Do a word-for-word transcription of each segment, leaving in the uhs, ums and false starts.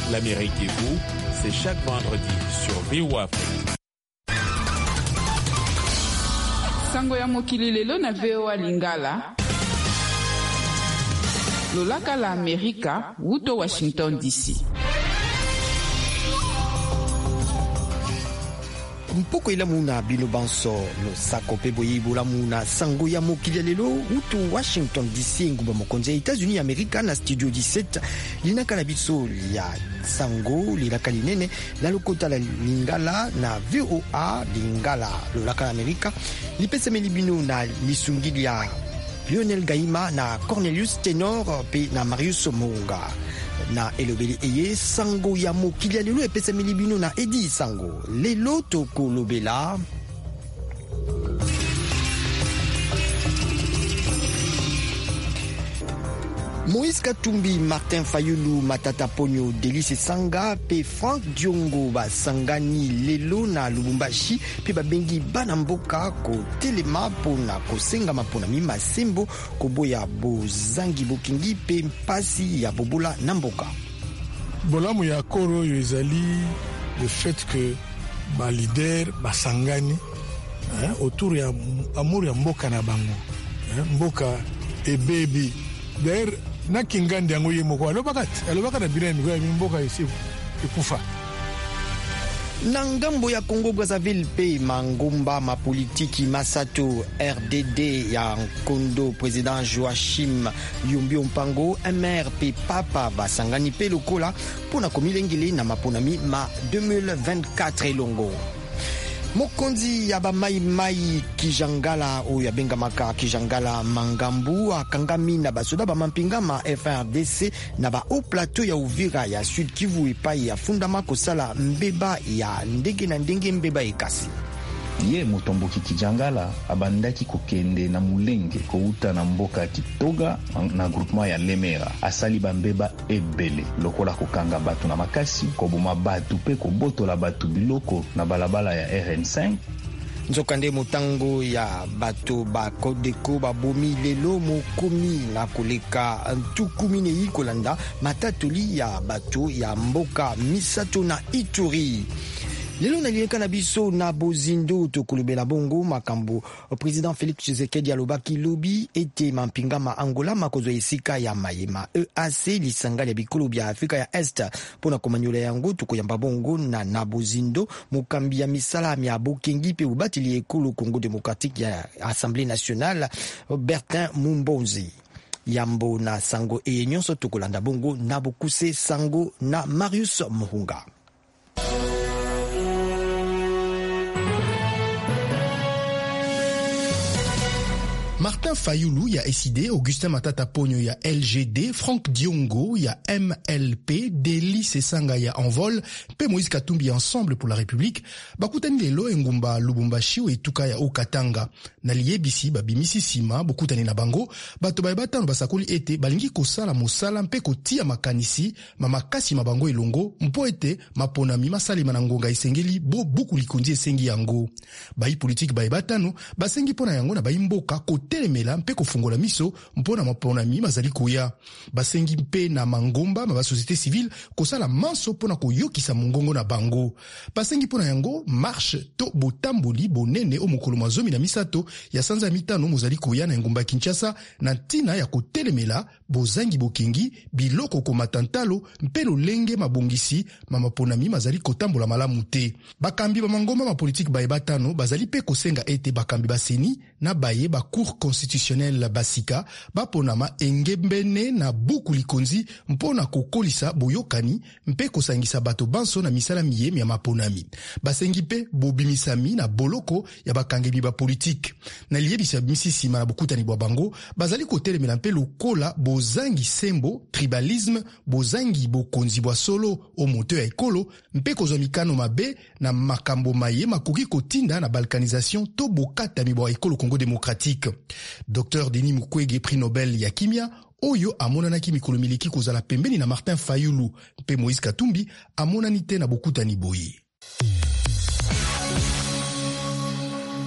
L'Amérique et vous, c'est chaque vendredi sur V O A Afrique. Sango ya mokili lelo na V O A Lingala. Lolaka la Amerika, wuto Washington D C. Mpoko ila muna bino banso no sako pe boyibu la muna sango ya mokili lelo utu Washington D C nguba mokonzi ya États-Unis Amerika na studio dix-sept linaka na biso ya sango lilaka linene la lokota la Lingala na V O A Lingala lolaka la Amerika lipeseme libino na lisungili ya Lionel Gaima na Cornelius Tenor pe na Marius Monga na elobeli eye sango ya mokili ya lelo epesa milibino na Edi Sango lelo toko lobela Moïse Katumbi, Martin Fayulu, Matata Ponyo, Delice Sanga, pe Frank Diongo ba sangani lelo na Lubumbashi, pe babengi banamboka ko telema pona ko senga mapona mi masembo ko boya bo zangi bokingi pe mpasi ya bobola namboka. Bolamu ya koro yo ezali le fait que ba leader ba sangani hein, autour ya amour ya mboka na bango hein, mboka e baby d'ailleurs na kingande yango ye moko alobakati alobakata bina miko ya mboka isi ekufa na ngambo ya Congo Brazzaville pe mangomba mapolitiki masato R D D ya Kondo président Joachim Yombio Mpango M R P papa basangani pe lokola pona komilengeli na maponami ma deux mille vingt-quatre elongo mokonzi ya ba mai mai Kijangala o ya bengamaka Kijangala Mangambu akangami na basoda ba mampingama F R D C na ba au plateau ya Uvira ya Sud Kivu epai ya fundama kosala mbeba ya ndenge na ndenge mbeba ekasi ye Mutomboki Kijangala abandaki kokende na mulenge kouta na mboka Kitoga na groupement ya Lemera asali bambeba ebele lokola kokanga batu na makasi koboma batu pe kobotola batu biloko na balabala ya R N cinq nzokande motango ya bato ba kodeko babomi lelo mokomi na koleka ntukumi ne ikolanda matatoli ya bato ya mboka misato na Ituri. Lelo na lieka na biso na bozindo tokolobela bongo makambo président Félix Tshisekedi alobaki lobi ete mampingama Angola makozo esika ya mayema E A C lisanga ya bikolo bya Afrika ya Est pona komanyola yango tokoyamba bongo na na bozindo mokambi ya misala ya bokengi pe ubatili ekolo Congo démocratique ya Assemblée nationale Bertin Mumbonzi yambo na sango e nyonso tokolanda bongo na bokuse sango na Marius Muhunga. Martin Fayulu ya S I D, Augustin Matata Ponyo ya L G D, Frank Diongo ya M L P, Delice Sanga ya Envol, pe Moïse Katumbi Ensemble pour la République, bakutani lelo engumba Lubumbashi ou etuka ya Okatanga. Na liebisi babimisi sima, bokutani na bango, bato baebata no basakoli ete balingi kosala mosala mpe kotia makanisi, mamakasi mabango elongo, mpo ete maponami masali manangonga esengeli bo buku likundi esengi yango. Bayi politique baebata no, basengi pona yango na bayi mboka kote telemela mpe kofungola miso mpona maponami mazali koya basengi mpe na mangomba ma société civile kosala manso pona koyokisa mongongo na bango basengi pona yango marche to botamboli bonene o mokolo mazomi na misato ya sanza mitano mozali koya na ngomba Kinshasa na ntina ya kotelemela bozangi bokengi biloko komatantalo mpe lolenge mabongisi mama ponami mazali kotambola malamu te bakambi ba mangomba ma politique baebatano bazali pe kosenga ete bakambi baseni na baye ba cour constitutionnel basika baponama engembene na buku likonzi mpona kokolisa boyokani mpe kosangisa bato banso na misala miyemi ya maponami basengi pe bobimisami na boloko ya bakangemi ba politique na liebisa misisima na bokutani bwa bango bazali kotelemela mpe lokola bozangi sembo tribalisme bozangi bokonzi bwa solo o moto ya ekolo mpe kozwa mikano mabe na makambo maye makoki kotinda na balkanisation to bokatami bwa ekolo Congo démocratique. Docteur Denis Mukwege prix Nobel ya kimia oyo amonanaki mikolo miliki kozala pembeni na Martin Fayulu mpe Moïse Katumbi amonani te na bokutani boyi.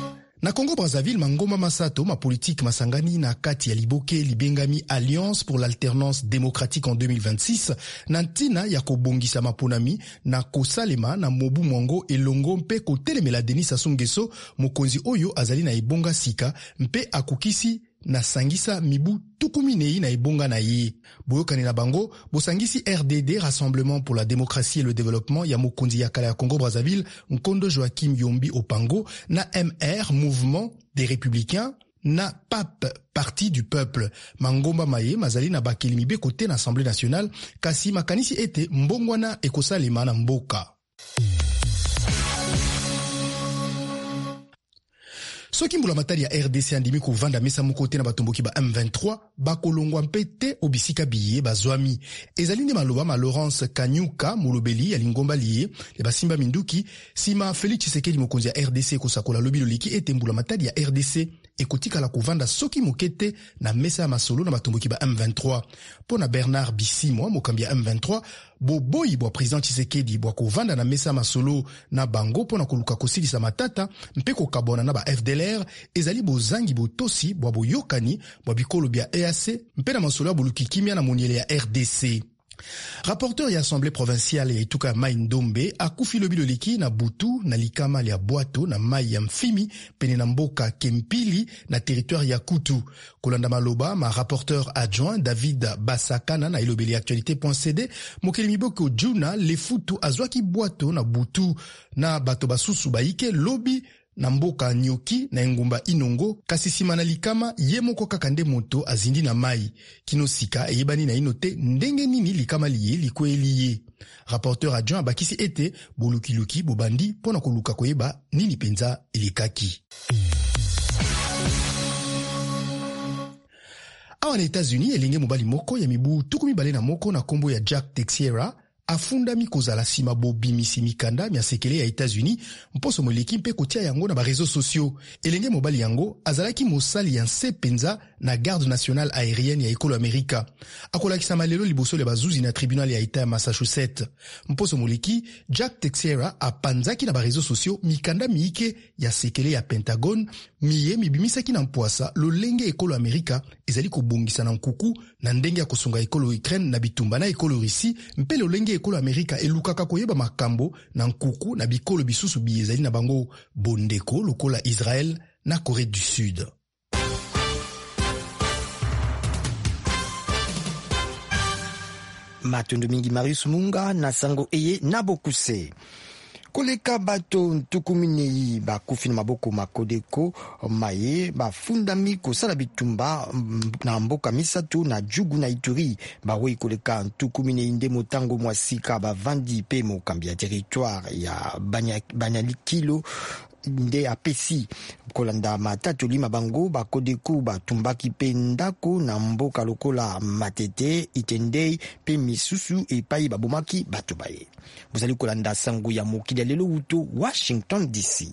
Na Congo Brazzaville, Mangoma Masato, ma politique masangani na kati ya liboke libengami Alliance pour l'alternance démocratique en deux mille vingt-six, na ntina ya kobongisa maponami na kosalema na Mobu Mwango elongo mpe kotelemela Denis Sassou Nguesso, mokonzi oyo azali na ebonga sika mpe akukisi na sangisa mibu tukuminei na ebonga na ye. Boyokani na bango, bosangisi R D D, Rassemblement pour la démocratie et le développement ya mokonzi ya kala ya Congo Brazzaville, Nkondo Joachim Yombi Opango, na M R, Mouvement des Républicains, na P A P, Parti du Peuple. Mangomba Maye, mazali na bakeli mibe kote na Assemblée nationale, kasi makanisi ete mbongwana ekosalema na mboka. Soki mbula matari ya R D C andimi kovanda mesa mukote na batomboki ba M vingt-trois bakolongwa mpete obisika biye bazwami. Ezali nde maloba ma Laurence Kanyuka mulobeli ya lingomba liye le basimba minduki sima Félix Tshisekedi mokonzi ya R D C kosakola lobi loliki ete mbula matari ya R D C ekotika la kovanda soki mokete na mesa ya masolo na batomboki ba M vingt-trois. Pona Bernard Bisimwa mokambi ya M vingt-trois, boboyi bwa président Tshisekedi bwa kovanda na mesa ya masolo na bango pona koluka kosilisa matata mpe kokabona na ba F D L R ezali bozangi botosi bwa boyokani bwa bikolo bya E A C mpe na masolo ya boluki kimia na moniele ya R D C. Rapporteur ya Assemblée provinciale ya Ituka Mai Ndombe akufi lobi loliki na butu na likama ya Bwato na mai ya Mfimi pene na mboka Kempili na territoire ya Kutu. Kolanda maloba ma rapporteur adjoint David Basakana na ilobeli actualité.cd mokeli miboko Juna Lefutu azwaki Bwato na butu na bato basusu baike lobi na mboka Nyoki na engumba Inongo kasi sima na likama ye moko kaka nde moto azindi na mai kinosika eyebani na inote ndenge nini likama liye likweli ye. Rapporteur adjoint bakisi ete bolukiluki bobandi pona koluka koyeba nini penza elikaki. Awa na États-Unis elenge mobali moko ya mibu tukumi bale na moko na kombo ya Jack Teixeira afundami kozala sima bobimisi mikanda mia sekele ya États-Unis mposo moleki mpe kotia yango na ba réseaux sociaux. Elenge mobali yango azalaki mosali ya nse penza na garde nationale aérienne ya ekolo Amerika. Akolakisa malelo liboso le bazuzi na tribunal ya Eta ya Massachusetts. Mposo moleki Jack Teixeira apanzaki na ba réseaux sociaux mikanda miike ya sekele ya Pentagon miye mibimisaki na mpoasa lolenge ekolo Amerika ezali kobongisa na nkuku na ndenge ya kosunga ekolo Ukraine na bitumba na ekolo Russie mpe lolenge ekolo Amerika elukaka koyeba makambo na nkuku na bikolo bisusu biyezali na bango bondeko lokola Israël na Corée du Sud. Matundu mingi Marius Munga na sango eye na bokuse. Koleka bato ntukuminei bakufi na maboko makodeko maye bafundami kosala bitumba na mboka misatu na Jugu na Ituri bawe koleka ntukuminei nde motango mwasika bavandi pe mokambi ya territoire ya Banyalikilo nde apesi kolanda matatu lima bango bakodeko batumbaki pe ndako na mboka lokola Matete, Itendei pe misusu epai babomaki bato baye. Bozali kolanda sango ya mokili ya lelo uto Washington D C.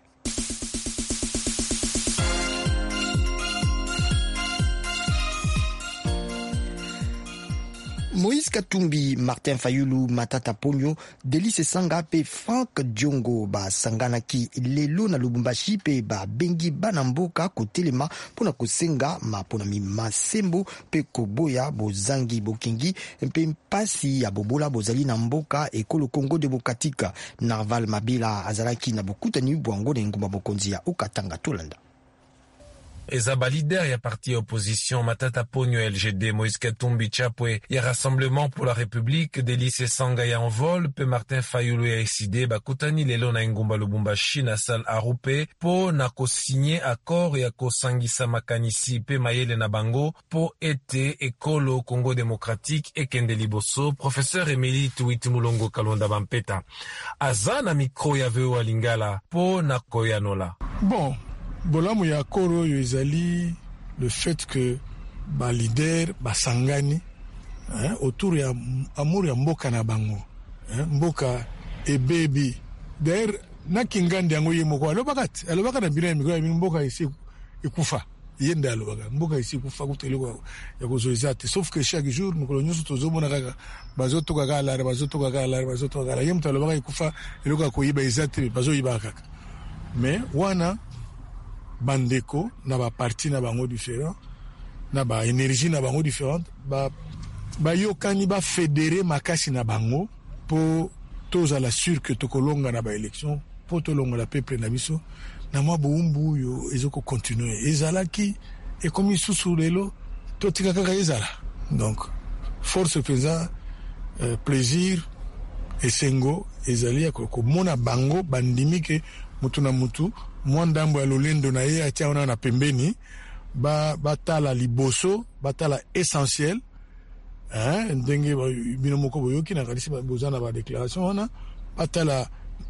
Moïse Katumbi, Martin Fayulu, Matata Ponyo, Delice Sanga pe Frank Diongo ba sanganaki lelo na Lubumbashi pe ba bengi banamboka kotelema pona kosenga mapona mi masembo pe koboya bozangi bokengi pe mpasi ya bobola bozali na mboka ekolo Congo Demokratika. Narval Mabila azalaki na bokutani bwango na ngumba bokonzi ya Okatanga Tolanda. Ezaba leader ya parti opposition Matata Ponyo L G D, Moïse Katumbi Chapwe ya Rassemblement pour la République, Delice Sanga ya Envol pe Martin Fayulu ya S I D bakutani lelo na ngumba Lubumbashi na salle Arupe po na kosigné accord ya kosangisa makanisi pe mayele na bango po ete ekolo Congo Démocratique ekende liboso. Professeur Emile Tuiti Mulongo Kalonda Bampeta aza na mikro ya V O A Lingala po na koyanola. Bon, bolamu ya koro yo ezali le fait que ba leader basangani hein, autour ya amour ya mboka na bango hein, mboka ebebi d'ailleurs na kingandi yango ye moko alobakati alobaka na bina mikro ya mboka isi ikufa yende alobaka mboka isi kufa kuteleko ya kozoizate sauf que chaque jour nous kolonyoso tozomona kaka bazotoka kala bazotoka kala bazotoka kala yemta alobaka ikufa eloko koyiba izate bazoyiba kaka mais wana bandeko na ba parti na bango différent na ba énergie na bango différente ba ba yokani ba fédérer makasi na bango pour tozala sûr que tokolonga na ba élection pour tolonga la peuple na biso na mwa boumbu yo ezoko continuer ezalaki et comme sous lelo totika kaka ezala donc force présent euh, plaisir et sengo ezali ko mona bango bandimi ke mutu na mutu mwandambo ya lolendo na ye atia ona na pembeni ba batala liboso batala essentiel hein ndenge bino moko boyoki na kalisi bozana ba déclaration ona batala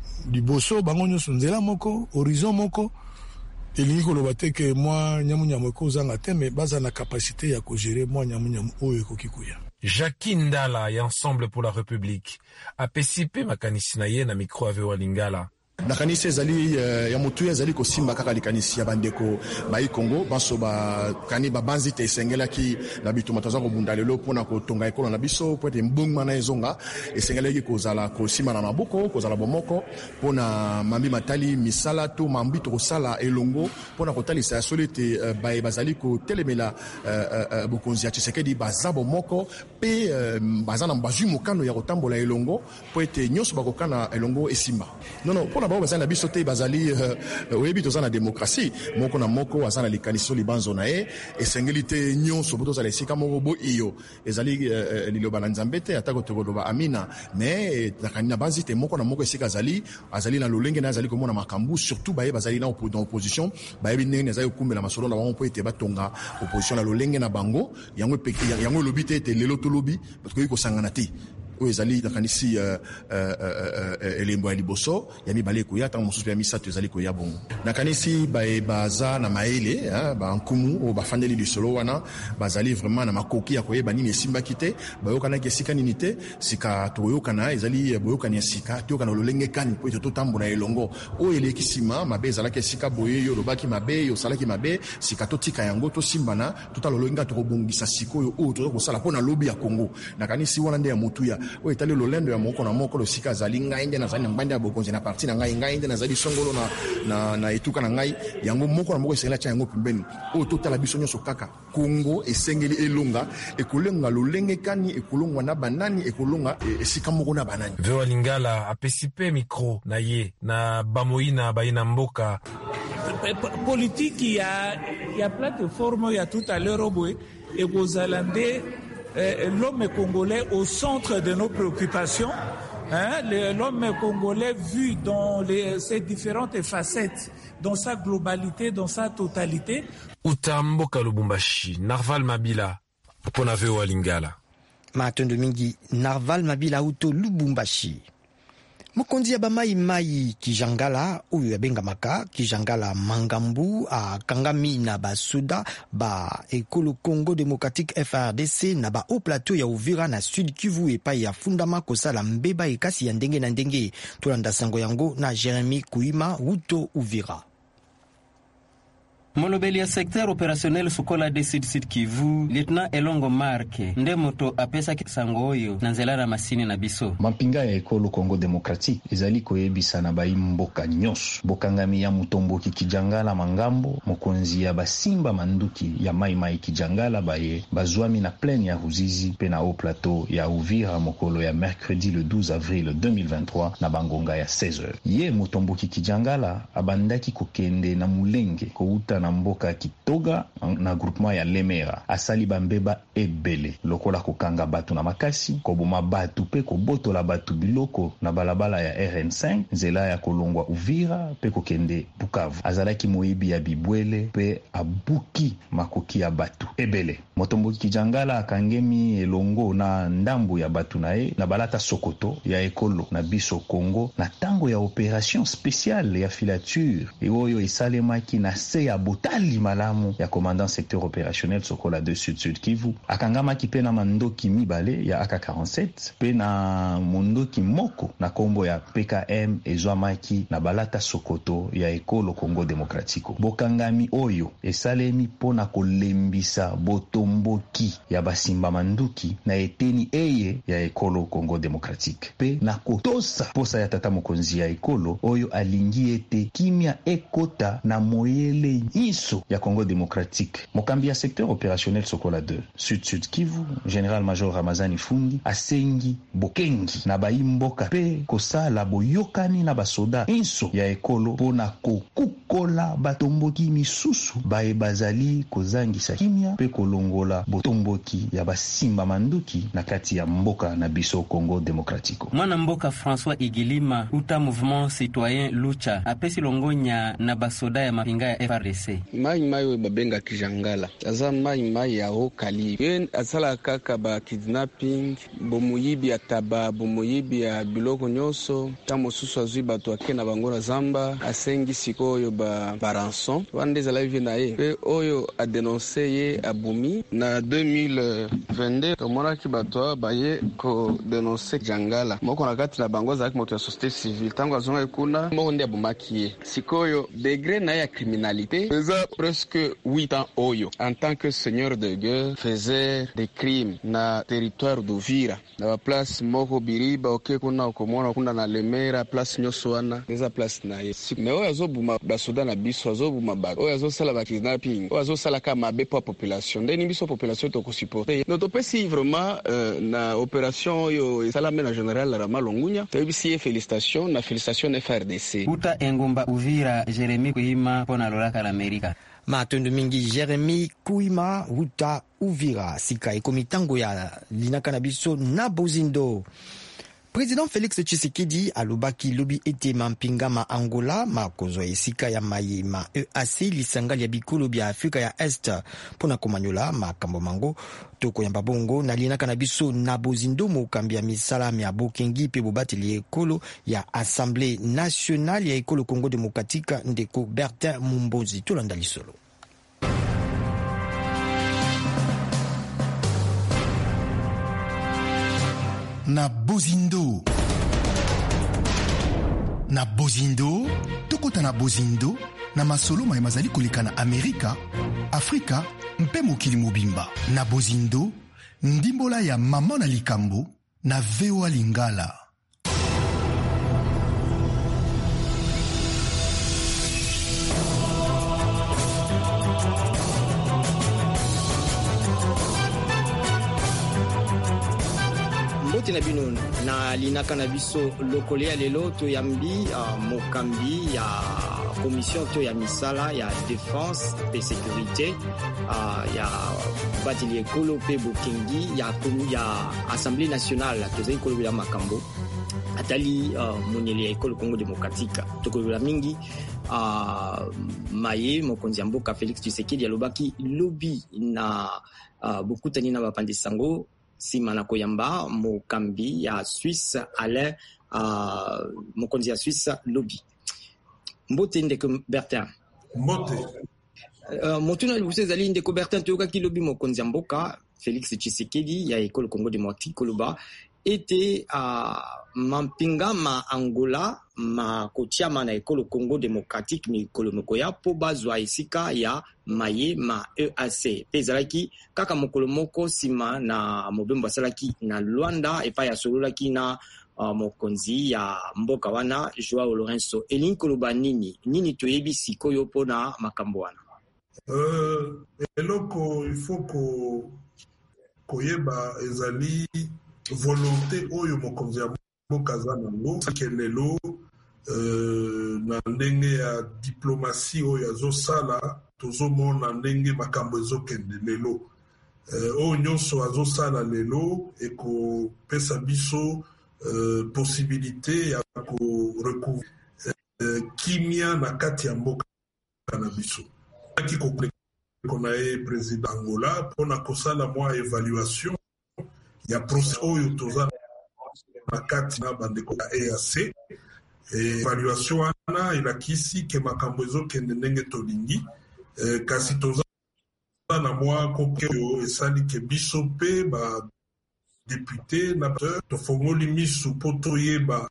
liboso bango nyonso nzela moko horizon moko elingi koloba te ke mwa nyamu nyamu ko zanga te mais baza na capacité ya ko gérer mwa nyamu nyamu oyo ko kikuya. Jacqueline Ndala et Ensemble pour la République a participé makanisi na ye na micro ave wa Lingala. nakanisi ezali uh, ya mutu ezali kosimba kaka likanisi ya bandeko bai Congo baso ba kani ba banzi te esengelaki na bitu mataza ko bunda lelo pona ko tonga ekolo na biso po ete mbungma na ezonga esengelaki kozala kosimba na maboko kozala bomoko pona mambi matali misala to mambi to kosala elongo pona kotalisa ya solite uh, bai bazali ko telemela uh, uh, bokonzi ya Tshisekedi baza bomoko pe uh, bazana mbaju mokano ya kotambola elongo po ete nyoso bakokana elongo esimba non non pona ba bazana biso te bazali oyebi tozana démocratie moko na moko azana likaniso libanzo na e esengeli te nyonso boto za lesika moko bo iyo ezali liloba na nzambe te atako tokoloba amina mais nakani bazi te moko na moko esika azali azali na lolenge na azali komona makambu surtout baye bazali na opposition baye binene azali kumbela masolo na bango po ete batonga opposition na lolenge na bango yango peki yango lobi te te lelo to lobi parce que ko sangana te ezali nakanisi uh, uh, uh, elembo ya liboso ya mibale koya tango mosusu ya misato ezali koya bongo nakanisi bae baza na maele ba nkumu o bafandeli lisolo wana bazali vraiment na makoki ya koyeba nini esimbaki te bayokana kesika nini te sika toyokana ezali boyokana ya sika toyokana lolenge kani po to tambola elongo o elekisima mabe ezalaki esika boye yo lobaki mabe yo salaki mabe sika totika yango to simbana totalolonga to kobongisa sikoyo o to kosala pona lobi ya Congo nakanisi wana nde ya mutu ya o etali lolendo ya moko na moko lo sika zali ngai nde na zali ngandi ya bokonzi na parti na ngai ngai nde na zali songolo na na na etuka na ngai yango moko na moko esengela cha yango pembeni o totala biso nyoso kaka Congo esengeli elonga ekolenga lolenge kani ekolongwa na banani ekolonga esika moko na banani Vewa Lingala a participer micro na ye na bamoina baina mboka politique ya ya plateforme ya tout à l'heure boy et gozalande Euh, l'homme congolais au centre de nos préoccupations, hein, l'homme congolais vu dans les, ses différentes facettes, dans sa globalité, dans sa totalité. Utamboka Lubumbashi, Narval Mabila, pona Vewa Lingala. Matondo mingi, Narval Mabila uto Lubumbashi. Mokonzi ya bamai mai Kijangala uyu ya bengamaka Kijangala Mangambu a Kangami na ba Suda ba Ekolo Congo Démocratique F R D C na ba Haut Plateau ya Uvira na Sud Kivu epa ya Fundama kosala mbeba ekasi ya ndenge na ndenge tolanda sango yango na Jeremy Kuima Wuto Uvira. Molobeli ya secteur opérationnel Sokola de Sud Sud Kivu, Lieutenant Elongo Marke, nde moto apesa kisango oyo na nzela na masini na biso. Mampinga ya ekolo Congo Démocratique ezali koyebisa na bai mboka nyonso. Bokangami ya Mutomboki Kijangala Mangambo, mokonzi ya basimba manduki ya Mai Mai Kijangala baye, bazwami na plaine ya Ruzizi pe na Haut Plateau ya Uvira mokolo ya mercredi le douze avril deux mille vingt-trois na bangonga ya seize heures. Ye Mutomboki Kijangala abandaki kokende na Mulenge kouta na mboka Kitoga na groupement ya Lemera asali bambeba ebele lokola kokanga batu na makasi koboma batu pe kobotola batu biloko na balabala ya R N cinq nzela ya kolongwa Uvira pe kokende Bukavu azalaki moyibi ya bibwele pe abuki makoki ya batu ebele Motomboki Kijangala akangemi elongo na ndambu ya batu na ye na balata Sokoto ya ekolo na biso Congo na tango ya opération spéciale ya filature eoyo esalemaki na se ya botali malamu ya commandant secteur opérationnel Sokola de Sud Sud Kivu akangamaki pe na mandoki mibale ya A K quarante-sept pe na mondoki moko na kombo ya P K M ezwamaki na balata Sokoto ya ekolo Congo Démocratique. Bokangami oyo esalemi pona kolembisa botomboki ya basimba manduki na eteni eye ya ekolo Congo Démocratique pe na kotosa posa ya tata mokonzi ya ekolo oyo alingi ete kimia ekota na moyele nyiso ya Congo Démocratique. Mokambi ya secteur opérationnel Sokola deux Sud-Sud Kivu, Général Major Ramazani Fundi asengi bokengi na baimboka pe kosala boyokani na basoda inso ya ekolo pona kokukola batomboki misusu bae bazali kozangisa kimia pe kolongola botomboki ya basimba manduki na kati ya mboka na biso Congo Démocratique. Mwana mboka François Igilima uta Mouvement Citoyen Lucha apesi longonya na basoda ya mapinga ya F R D C. Mai mai we babenga kijangala aza mai mai ya okali yen asala kaka ba kidnapping bomuyibi ataba bomuyibi ya biloko nyoso tamo susu azui bato akena bangona zamba asengi sikoyo ba baranson wandeza live na ye pe oyo a dénoncé ye abumi na deux mille vingt-deux komona ki bato ba ye ko dénoncer jangala moko na kati na bangoza ak moto ya société civile tango azonga kuna moko ndi abumaki ye sikoyo degré na ya criminalité eza presque huit ans oyo en tant que seigneur de guerre faisait des crimes na territoire d'Uvira na ba place moko biriba oke kuna okomona kuna na Lemera place nyoso wana eza place na ye mais oyo azobuma basoda na biso azobuma ba oyo azosala ba kidnapping oyo azosala ka mabe po population ndeni biso population to ko supporter no to pesi vraiment euh, na opération oyo esalame na général Rama Longunya tebisi félicitations na félicitations F R D C uta engumba Uvira Jeremy Kuima pona lolaka la Amerika matondo mingi Jeremy Kuima uta Uvira sika ekomitango ya linaka na biso na bozindo. Président Félix Tshisekedi alobaki lobi ete mampinga ma Angola makozo esika ya maye ma E A C lisangali ya bikolo bya Afrika ya Est pona komanyola makambo mango toko yamba bongo na linaka na biso na bozindo mokambi ya misala ya bokengi pe bobateli ekolo ya Assemblée nationale ya ekolo Congo Démocratique ndeko Bertin Mumbozi tolanda lisolo. Na bozindo na bozindo tokota na bozindo na masolo ma mazali koleka na Amerika, Afrika mpe mokili mobimba. Na bozindo ndimbola ya mama na likambo na V O A Lingala. Na bino na linaka na biso lokole ya lelo to yambi uh, mokambi ya commission to ya misala ya défense et sécurité uh, ya batili ekolo pe bokengi ya ya Assemblée nationale to zai ekolo ya makambo atali uh, monyele ya ekolo Congo Démocratique tokolola mingi uh, maye mokonzi ya mboka Félix Tshisekedi alobaki lobi na uh, bokutani na bapande sango sima na koyamba mokambi ya Suisse Alain uh, mokonzi ya Suisse lobby mbote ndeko Bertin mbote uh, motuna lusezali ndeko Bertin toyoka ki lobby mokonzi ya mboka Félix Tshisekedi ya ekolo Congo Démocratique koloba ete uh, mampinga ma Angola ma kotiama na ekolo Congo Démocratique mikolo mokoya po bazwa esika ya maye ma E A C pezalaki kaka mokolo moko sima na mobembo asalaki na Luanda epa ya sololaki na uh, mokonzi ya mboka wana Joao Lourenço elingi koloba nini nini toyebi sikoyo pona makambo wana euh, eloko il faut ko koyeba ezali volonté oyo mokonzi ya mboka za nango kelelo euh, na ndenge ya diplomatie oyo azosala tozomona ndenge makambo ezokende lelo euh, oyo nyonso azosala lelo ekopesa biso euh, possibilité ya korecouvrir euh, kimia na kati ya mboka na biso aki kokona ye président Angola mpona kosala mwa évaluation ya procès oyo toza na kati na bandeko ya E A C évaluation wana elakisi ke makambo ezokende ndenge tolingi e, kasi toza na mwa koke oyo esali ke biso mpe ba député na tofongoli misu mpo toyeba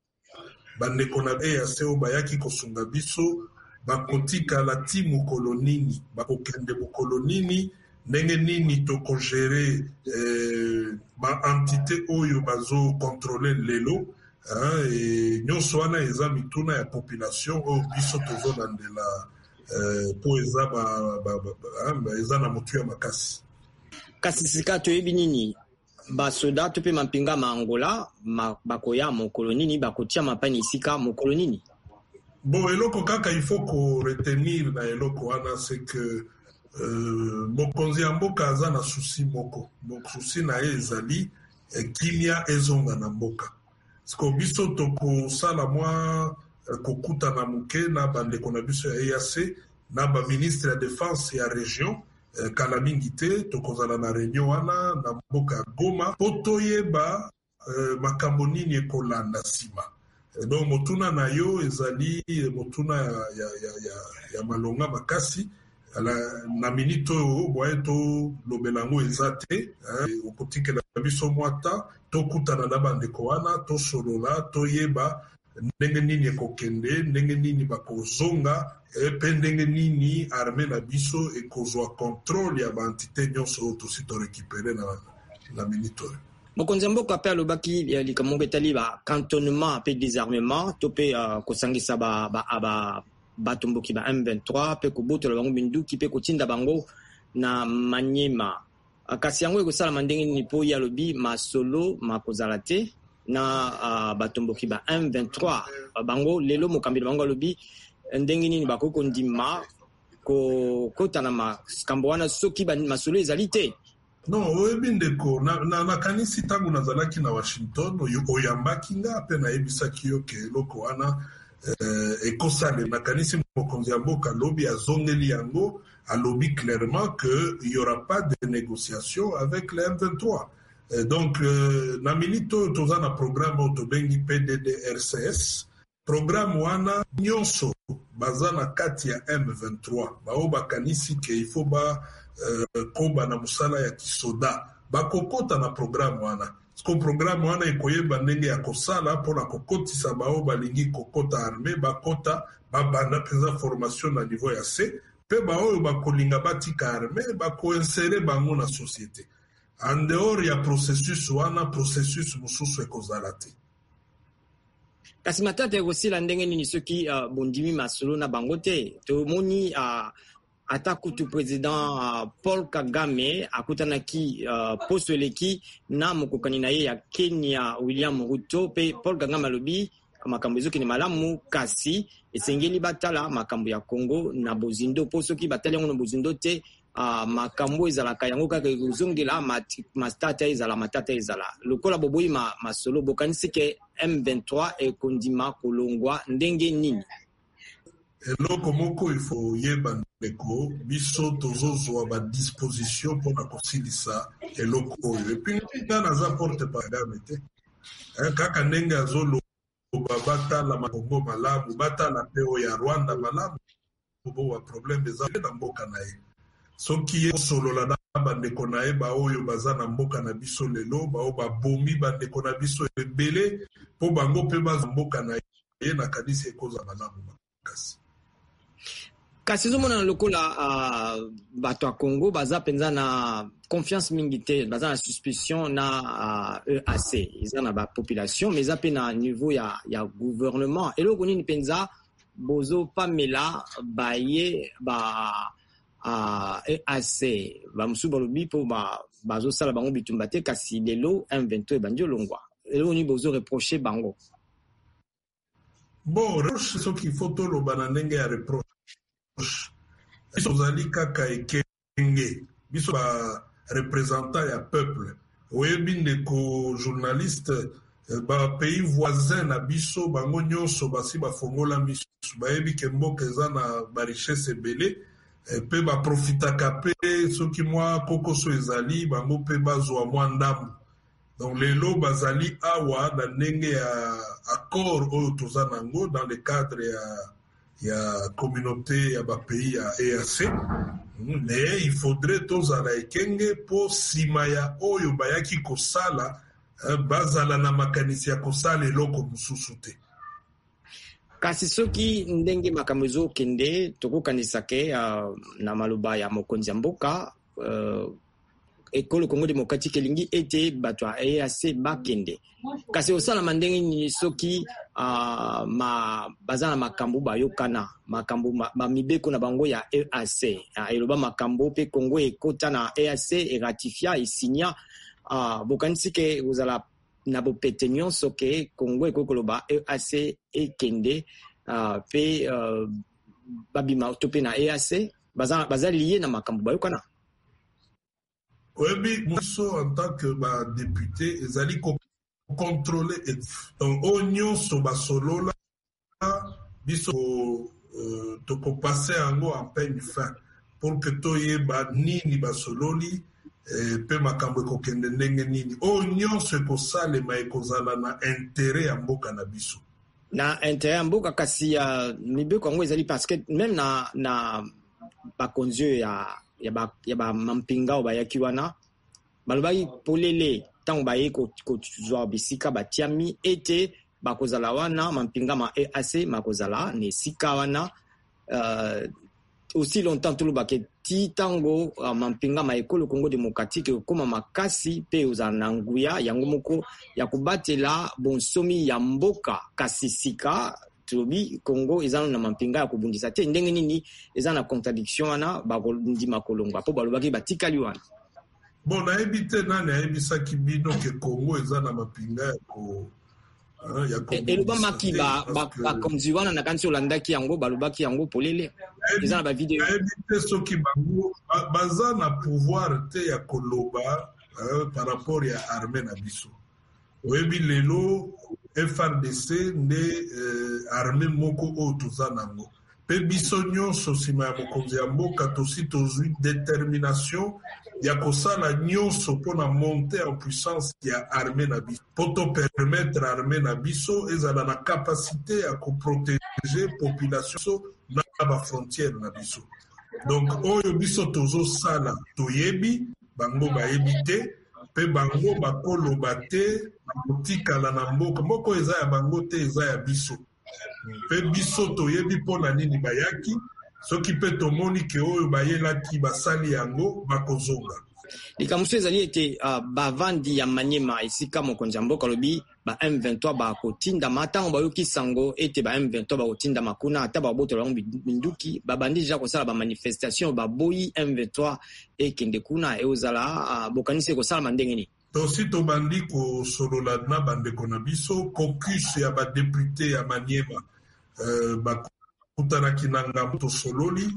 bandeko na E A C oyo bayaki kosunga biso bakotikala ti mokolo nini bakokende mokolo nini ndenge nini tokogere eh, ba entité oyo bazo contrôler lelo hein, e nyonso wana eza mituna ya population oyo biso tozolandela uh, po eza ba, ba, ba, ba, eza na motu ya makasi. Kasi sika toyebi nini basoda to pe mampinga ma Angola ma, bakoya mokolo nini bakotia mapani sika mokolo nini? Bon, eloko kaka il faut ko retenir na eloko wana c'est que euh, mokonzi ya mboka aza na susi moko. Donc susi na ye ezali eh, kimia ezonga na mboka. Siko biso toko sala mwa eh, kokuta na muke na bandeko na biso ya E A C na ba ministre ya défense ya région eh, kala mingi te tokozala na réunion wana na mboka Goma po toyeba eh, makambo nini ekolanda sima. Donc motuna na yo ezali motuna ya, ya, ya, ya, ya malonga makasi ala, na minito boye to lobelango ezate okotikela biso mwata tokutana na bandeko wana tosolola toyeba ndenge nini ekokende ndenge nini bakozonga epe ndenge nini arme na biso ekozwa contrôle ya baentité nyonso tosi torekipere na, na minito. Mokonzi mboka pe alobaki likambo etali ba cantonnement pe désarmement to pe uh, kosangisa ba ba ba batomboki ba M vingt-trois pe kobotola bango binduki pe kotinda bango na Manyema. Kasi yango ekosala mandenge ni po ya lobi masolo makozala te na uh, batomboki ba M vingt-trois bango lelo mokambi bango lobi ndenge nini bakoko ndima ko kotana makambo wana soki ba masolo ezali te. Non, oyebi ndeko na na nakanisi tangu nazalaki na Washington oyambaki nga pe na yebisaki yo ke eloko wana eh, ekosale nakanisi mokonzi ya mboka lobi azongeli yango alobi clairement que il y aura pas de négociation avec les M vingt-trois. Et donc euh, na minito toza na programme tobengi P D D R C S programme wana nyonso baza na kati ya M vingt-trois bao bakanisi ke il faut ba Uh, komba na musala ya kisoda bakokota na programme wana siko programme wana ekoyeba ndenge ya kosala mpona kokotisa bao balingi kokota arme bakota babanda mpenza formation na niveau ya C mpe baoyo bakolinga batika arme bakoinsere bango na société en dehors ya processus wana processus mosusu ekozala te. Kasi matata ekosila ndenge nini soki uh, bondimi masolo na bango te tomoni uh, ata kutu président uh, Paul Kagame akutanaki uh, posto eleki na mokokani na ye ya Kenya William Ruto pe Paul Kagame alobi makambo ezoki ni malamu kasi esengeli batala makambo ya Congo na bozindo po soki batali yango na bozindo te uh, makambo ezalaka yango kaka ekozongela mastata ezala matata ezala lokola boboyi ma, masolo bokanisi ke M vingt-trois ekondima kolongwa ndenge nini. Eloko moko il faut yeba ndeko biso tozozwa ba disposition mpona kosilisa eloko oyo epuis nga naza porte parole te kaka ndenge azoloba batala makombo malamu batala mpe oyo ya Rwanda malamu bowa problème eza na mboka na ye soki ye osolola na bandeko na ye baoyo baza na mboka na biso lelo bao babomi bandeko na biso ebele mpo bango mpe baza mboka na ye nakanisi ekoza malamu makasi. Kasi zomona lokola uh, bato ya Congo baza penza na confiance mingi te baza na suspicion na uh, E A C eza na ba population mais eza pe na niveau ya ya gouvernement eloko nini penza bozo pamela baye ba uh, E A C ba musuba lobi po ba bazo sala bango bitumba te kasi lelo M vingt-trois banjo longwa eloko ni bozo reprocher bango. Bon reproche ce qu'il faut to lo banandenge ya reproche biso zali kaka ekenge biso ba représentant ya peuple oyebi ndeko journaliste ba pays voisin na biso bango nyonso basi bafongola miso bayebi ke mboka eza na ba richesse ebele pe baprofitaka pe soki mwa kokoso ezali bango pe bazwa mwa ndambo donc lelo bazali awa na ndenge ya accord oyo toza nango dans le cadre ya ya communauté ya ba pays ya E A C mais il faudrait tozala ekenge po sima ya oyo bayaki kosala bazala na makanisi ya kosala eloko mosusu te. Kasi soki ndenge makambo ezokende tokokanisa ke uh, na maloba ya mokonzi ya mboka uh, ekolo Congo démocratique elingi ete bato ya E A C bakende kasi osalama ndenge nini soki uh, ma baza na makambo bayokana makambo bamibeko na bango ya E A C uh, eloba makambo pe Congo ekota na E A C eratifia esinya uh, bokanisi ke ozala na bopete nyonso ke Congo ekokoloba E A C ekende uh, pe uh, babima tope na E A C baza baza lié na makambo bayokana. Oui, Mousso, en tant que bah, député, ils allaient contrôler. Donc, oignon sur Basolola, biso euh, to ko passer en go en peine fin pour que toye ba nini basololi pe makambo ko kende ndenge nini. Oignon se ko sale mai ko zala na intérêt ya mboka na biso. Na intérêt ya mboka kasi ya mibeko ngo ezali parce que même na na ba konzio ya ya ba ya ba mampinga ba yakiwana balobaki polele tango baye ko ko zwa bisika batiami ete bakozala wana mampinga ma E A C makozala ne sika wana euh, aussi longtemps tout le baket ti tango uh, mampinga ma ekolo Congo démocratique koma makasi pe uzana nguya yango moko ya kubatela bonsomi ya mboka kasi sika tubi Congo ezana na mampinga ya kubundisa te ndenge nini ezana contradiction wana bakondima kolongwa po balobaki batikali wana. Bon na ebite nani ebisa kibino ke Congo ezana mampinga ya ko ya ko eloba makiba bakonzi wana na kansi olandaki yango balobaki yango polele ezana ba video ebite soki bango baza na pouvoir te ya koloba par rapport ya armée na biso oyebi lelo F R D C nde euh, armée moko o toza nango pe biso nyonso nsima ya mokonzi ya mboka tosi tozwi détermination ya kosala nyonso mpona monter en puissance ya armée na biso po to permettre armée na biso ezala na capacité ya koprotéger population na bafrontière na biso. Donc oyo biso tozosala toyebi bango bayebi te pe bango bakoloba te bakotikala na mboka moko eza ya bango te eza ya biso pe biso toyebi mpona nini bayaki soki pe tomoni ke oyo bayelaki basali yango bakozonga. Likamuso ezali ete uh, bavandi ya Maniema esika mokonzi ya mboka lobi ba M vingt-trois bakotinda matango bayoki sango ete ba M vingt-trois bakotinda makuna ata babotola bango binduki babandi deja kosala ba manifestation baboyi M vingt-trois ekende kuna eozala uh, bokanisi kosala ndenge nini. Tosi tobandi kosolola na bandeko na biso caucus ya badepute ya Maniema uh, bakutanaki na ngambo tosololi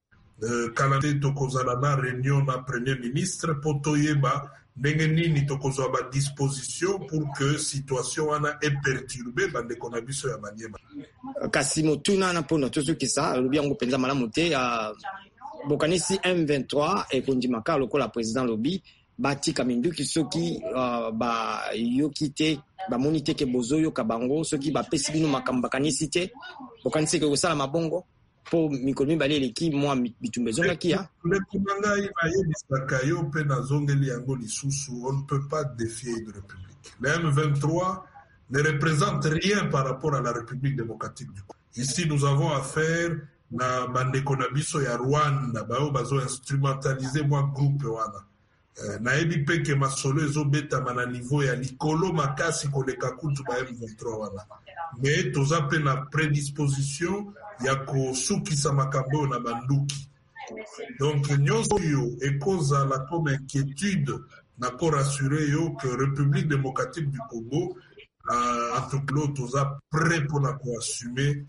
uh, kala te tokozala na réunion na premier ministre po toyeba ndenge nini tokozwa ba disposition pour que situation wana eperturbe bandeko na biso ya Maniema. Kasi motuna na mpona tozokisa lobi yango penza malamu te uh, bokanisi M vingt-trois ekondimaka lokola président lobi batika minduki soki uh, ba yoki te bamoni te ke bozoyoka bango soki bapesi bino makambo bakanisi te bokanisi ke kosala mabongo po mikolo mibale eleki mwa bitumba ezongaki ya leki na ngai nayebisaka yo mpe nazongeli yango lisusu on ne peut pas défier une république. Le M vingt-trois ne représente rien par rapport à la République démocratique du Congo. Ici nous avons affaire na bandeko na biso ya Rwanda bao bazo instrumentaliser mwa groupe wana. Uh, nayebi mpe ke masolo ezobetama na niveau ya likolo makasi koleka kutu ba M vingt-trois wana me toza mpe na prédisposition ya kosukisa makambo na banduki. Donc nyonso oyo ekozala comme inquiétude nako rassure yo que République démocratique du Congo uh, en tout cas toza prêt mpona koassume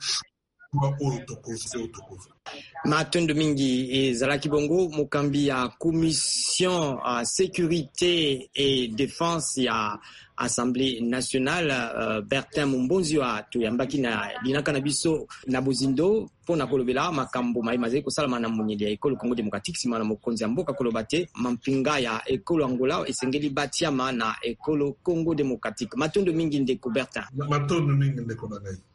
oyo tokoza oyo tokoza. Matondo mingi ezalaki bongo mokambi ya commission uh, sécurité et défense ya Assemblée nationale uh, Bertin Mumbonzi wa tuyambaki na linaka na biso na bozindo pona kolobela makambo mai mazali kosalama na monyeli ya ekolo Congo démocratique sima na mokonzi ya mboka koloba te mampinga ya ekolo Angola esengeli batiama na ekolo Congo démocratique. Matondo mingi ndeko Bertin. Matondo mingi ndeko na ngai.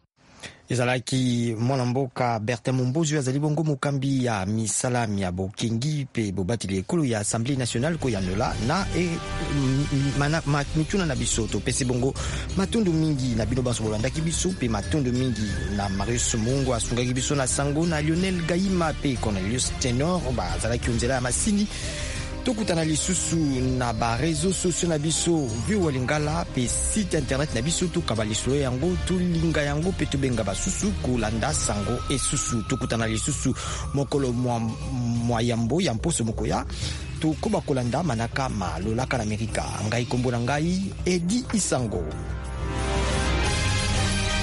ezalaki mwana mboka Bertin Mombozi azali bongo mokambi ya misalami ya bokengi pe bobatili ekolo ya Assemblée nationale ko yanola na e mana mituna na bisoto pesi bongo matundu mingi na bino baso bolandaki biso pe matundu mingi na Marius Mungu asungaki biso na sango na Lionel Gaima pe Cornelius Tenor ba azalaki onzela ya masini tokutana lisusu na ba réseaux sociaux na biso VOA Lingala pe site internet na biso tukaba liso yango tulinga yango pe tubenga basusu kulanda sango esusu tokutana lisusu mokolo mwa yambo ya mposo mokoya tukuba kulanda manaka malolaka na Amerika ngai kombo na ngai Edi Isango.